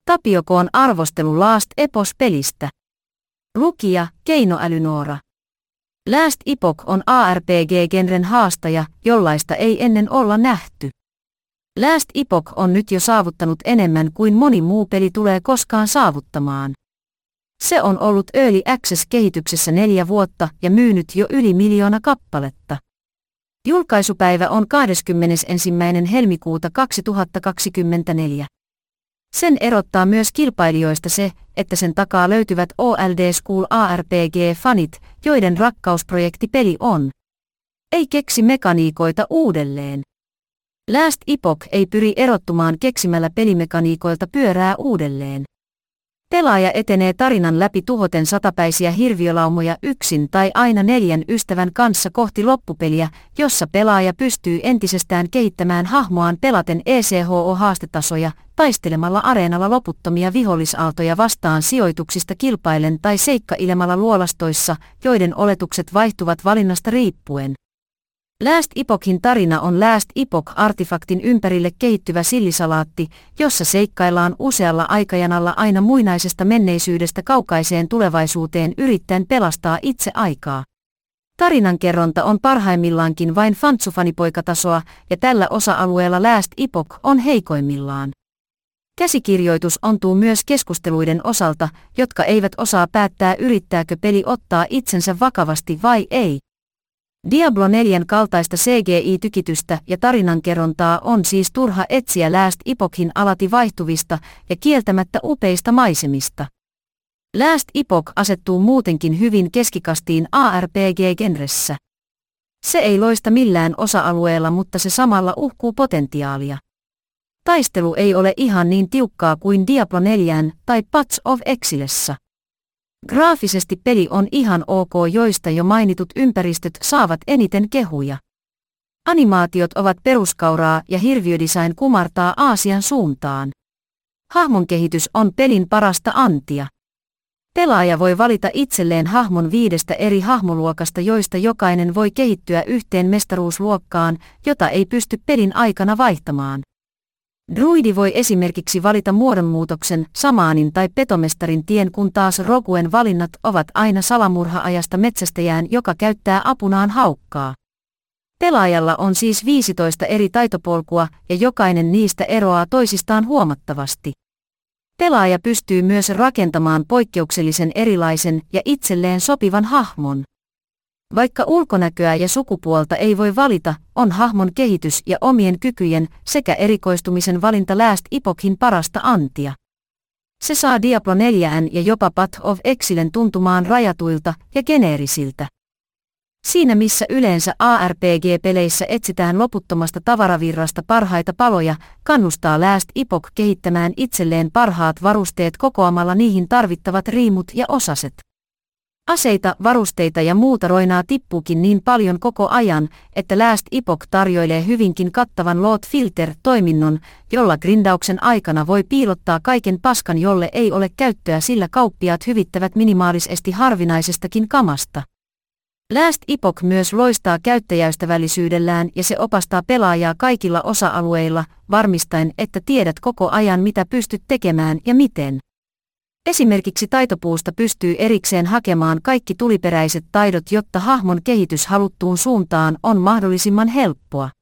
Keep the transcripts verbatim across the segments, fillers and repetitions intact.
Tapio K:n arvostelu Last Epoch-pelistä. Lukija, Keinoäly Noora. Last Epoch on A R P G-genren haastaja, jollaista ei ennen olla nähty. Last Epoch on nyt jo saavuttanut enemmän kuin moni muu peli tulee koskaan saavuttamaan. Se on ollut Early Access-kehityksessä neljä vuotta ja myynyt jo yli miljoona kappaletta. Julkaisupäivä on kahdeskymmenesensimmäinen helmikuuta kaksituhattakaksikymmentäneljä. Sen erottaa myös kilpailijoista se, että sen takaa löytyvät Old School A R P G-fanit, joiden rakkausprojekti peli on. Ei keksi mekaniikoita uudelleen. Last Epoch ei pyri erottumaan keksimällä pelimekaniikoilta pyörää uudelleen. Pelaaja etenee tarinan läpi tuhoten satapäisiä hirviölaumoja yksin tai aina neljän ystävän kanssa kohti loppupeliä, jossa pelaaja pystyy entisestään kehittämään hahmoaan pelaten E C H O-haastetasoja, taistelemalla areenalla loputtomia vihollisaaltoja vastaan sijoituksista kilpaillen tai seikkailemalla luolastoissa, joiden oletukset vaihtuvat valinnasta riippuen. Last Epochin tarina on Last Epoch-artifaktin ympärille kehittyvä sillisalaatti, jossa seikkaillaan usealla aikajanalla aina muinaisesta menneisyydestä kaukaiseen tulevaisuuteen yrittäen pelastaa itse aikaa. Tarinankerronta on parhaimmillaankin vain fantsufanipoikatasoa, ja tällä osa-alueella Last Epoch on heikoimmillaan. Käsikirjoitus ontuu myös keskusteluiden osalta, jotka eivät osaa päättää yrittääkö peli ottaa itsensä vakavasti vai ei. Diablo neljän kaltaista C G I-tykitystä ja tarinankerrontaa on siis turha etsiä Last Epochin alati vaihtuvista ja kieltämättä upeista maisemista. Last Epoch asettuu muutenkin hyvin keskikastiin A R P G-genressä. Se ei loista millään osa-alueella, mutta se samalla uhkuu potentiaalia. Taistelu ei ole ihan niin tiukkaa kuin Diablo neljä tai Path of Exilessä. Graafisesti peli on ihan ok, joista jo mainitut ympäristöt saavat eniten kehuja. Animaatiot ovat peruskauraa ja hirviödesign kumartaa Aasian suuntaan. Hahmon kehitys on pelin parasta antia. Pelaaja voi valita itselleen hahmon viidestä eri hahmoluokasta, joista jokainen voi kehittyä yhteen mestaruusluokkaan, jota ei pysty pelin aikana vaihtamaan. Druidi voi esimerkiksi valita muodonmuutoksen, samaanin tai petomestarin tien, kun taas Roguen valinnat ovat aina salamurha-ajasta metsästäjään, joka käyttää apunaan haukkaa. Pelaajalla on siis viisitoista eri taitopolkua ja jokainen niistä eroaa toisistaan huomattavasti. Pelaaja pystyy myös rakentamaan poikkeuksellisen erilaisen ja itselleen sopivan hahmon. Vaikka ulkonäköä ja sukupuolta ei voi valita, on hahmon kehitys ja omien kykyjen sekä erikoistumisen valinta Last Epochin parasta antia. Se saa Diablo neljä ja jopa Path of Exilen tuntumaan rajatuilta ja geneerisiltä. Siinä missä yleensä A R P G-peleissä etsitään loputtomasta tavaravirrasta parhaita paloja, kannustaa Last Epoch kehittämään itselleen parhaat varusteet kokoamalla niihin tarvittavat riimut ja osaset. Aseita, varusteita ja muuta roinaa tippuukin niin paljon koko ajan, että Last Epoch tarjoilee hyvinkin kattavan loot filter-toiminnon, jolla grindauksen aikana voi piilottaa kaiken paskan, jolle ei ole käyttöä, sillä kauppiaat hyvittävät minimaalisesti harvinaisestakin kamasta. Last Epoch myös loistaa käyttäjäystävällisyydellään ja se opastaa pelaajaa kaikilla osa-alueilla, varmistaen, että tiedät koko ajan mitä pystyt tekemään ja miten. Esimerkiksi taitopuusta pystyy erikseen hakemaan kaikki tuliperäiset taidot, jotta hahmon kehitys haluttuun suuntaan on mahdollisimman helppoa.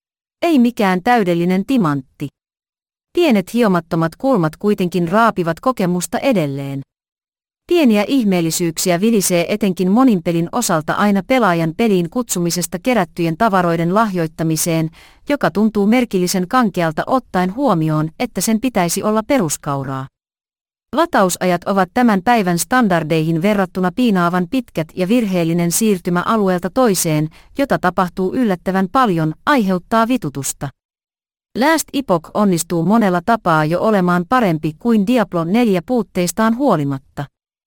Ei mikään täydellinen timantti. Pienet hiomattomat kulmat kuitenkin raapivat kokemusta edelleen. Pieniä ihmeellisyyksiä vilisee etenkin monin pelin osalta aina pelaajan peliin kutsumisesta kerättyjen tavaroiden lahjoittamiseen, joka tuntuu merkillisen kankealta ottaen huomioon, että sen pitäisi olla peruskauraa. Latausajat ovat tämän päivän standardeihin verrattuna piinaavan pitkät ja virheellinen siirtymä alueelta toiseen, jota tapahtuu yllättävän paljon, aiheuttaa vitutusta. Last Epoch onnistuu monella tapaa jo olemaan parempi kuin Diablo neljä puutteistaan huolimatta.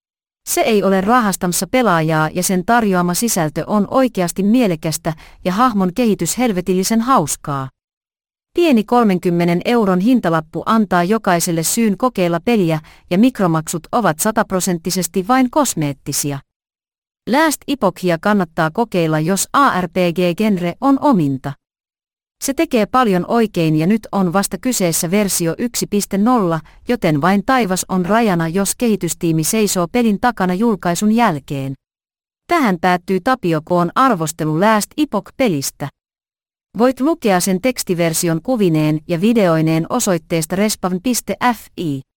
Se ei ole rahastamassa pelaajaa ja sen tarjoama sisältö on oikeasti mielekästä ja hahmon kehitys helvetillisen hauskaa. Pieni kolmenkymmenen euron hintalappu antaa jokaiselle syyn kokeilla peliä ja mikromaksut ovat sataprosenttisesti vain kosmeettisia. Last Epochia kannattaa kokeilla, jos A R P G-genre on ominta. Se tekee paljon oikein ja nyt on vasta kyseessä versio yksi piste nolla, joten vain taivas on rajana, jos kehitystiimi seisoo pelin takana julkaisun jälkeen. Tähän päättyy Tapio K:n arvostelu Last Epoch-pelistä. Voit lukea sen tekstiversion kuvineen ja videoineen osoitteesta respawn piste fi.